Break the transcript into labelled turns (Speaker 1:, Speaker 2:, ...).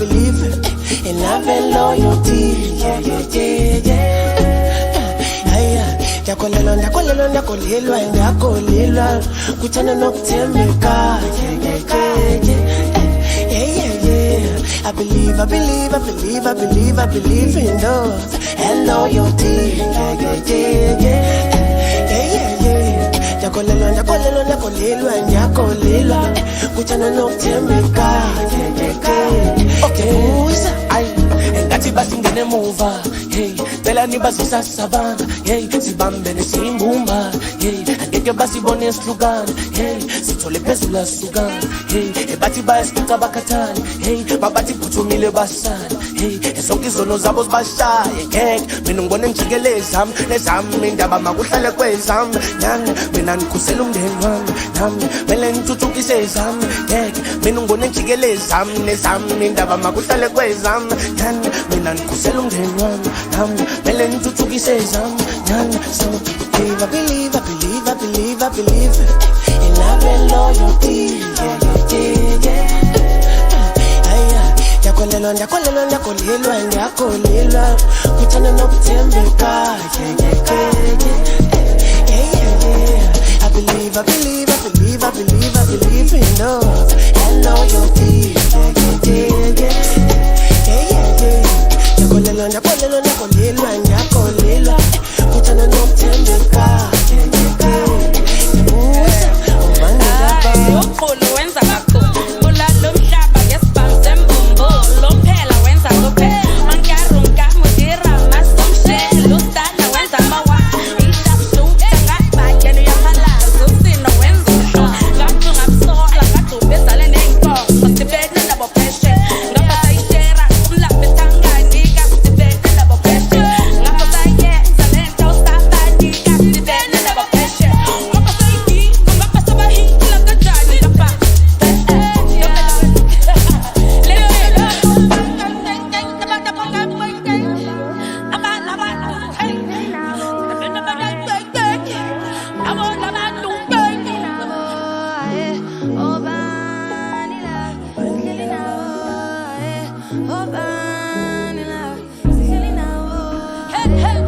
Speaker 1: believe in love and loyalty. Yeah, yeah, yeah, yeah. Ndakolelwa kuthanda nokuthembeka. I believe in love and loyalty. Ndakolelwa kuthanda nokuthembeka.
Speaker 2: Ngathi basingene emuva, hey, phela nibazisa sabanga, hey, sibambene simbumba, hey, angeke basibone esihlukana, hey, sithole phezulu asukana, hey, bathi bayasifica bakhathana, hey, babathi phuthumile basana, hey, sonke izono zabo zibashaye, ngeke mina ngibone ngijikele ezami indaba makuhlale kwezami, nami mina ngikhusela umndeni wami, nami mele ngithuthukise ezami, ngeke mina ngibone ngijikele ezami indaba makuhlale kwezami, nami mina ngikhusela umndeni wami, nami mele ngithuthukise ezami, nami so
Speaker 1: I believe in love and loyalty. Ndakolelwa kuthanda nokuthembeka. I believe in love and loyalty. Ndakolelwa kuthanda nokuthembeka.
Speaker 3: Ukhulu wenza kakhulu bulalo mhlaba ngesibhamu sembumbu lo mphela wenza kuphela mankarunka mudira masomshelo stana wenza mawa ishapshu ngabhayeni yaphalaza usino wenza usho ngathi ngabsola ngadubezale nenkomo sibene nabo pheshe ngapha sayishera umlambe tangani kasibene nabo pheshe ngapha sayenza lento sabani kasibene nabo pheshe ngapha sayi ngapha sabahi Hey, hey.